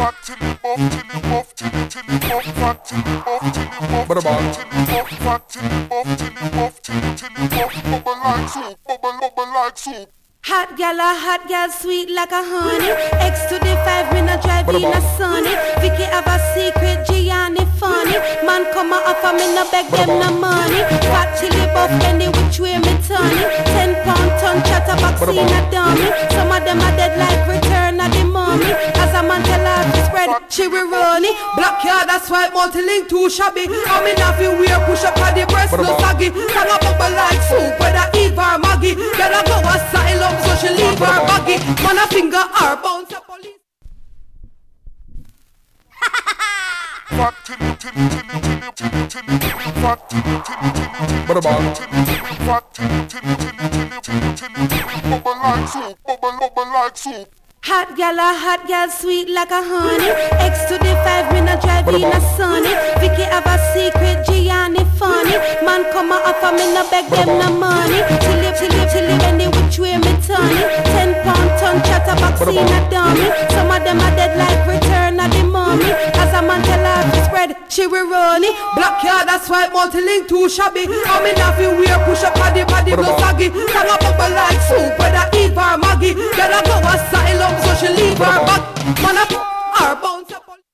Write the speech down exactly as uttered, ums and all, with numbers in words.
fat till it buff, till it buff, till it till it buff, fat till it buff, till it buff, till it buff, fat till it buff, till it buff, till it till it buff, bubble like soup, bubble bubble like soup. Hot gal a hot gal, sweet like a honey. X to the five, me not drive in a sunny. Vicky have a secret, Gianni funny. Man come a offer, me no beg them no money. Fat chili buff, any which way me turn it. Ten pound ton chatterbox in a dummy. Some of them are dead like Return of the Mummy. As a man tell her to spread, she will run it. Black yard, that's why multi-link too shabby. I'm in a few wear, push up on the breast, no saggy. Hang a bubble like soup, whether Eve or Maggie. Gotta go asylum. So she leave her buggy, man a finger her bounce a police. Fat till it till it till it till it till it till it till it fat till it till it till it till it till it fat till it till it till it till it till it till it till it bubble like soup, bubble bubble like soup. Hot gal a hot gal, sweet like a honey. X to the five, me not drive in a sunny. Vicky have a secret, Gianni funny. Man come a offer, me no beg them no money. Till it, till it, till it, any which way me turn it. Ten pound ton chatterbox in a dummy. Some of them are dead like Return of the Mummy. As a man tell her to spread, she will run it. Black yard, that's why multi-link too shabby. I'm in a few wear, push up on the body, no saggy. Hang a bubble like soup, whether Eve or Maggie. Gotta go asylum. So she leave her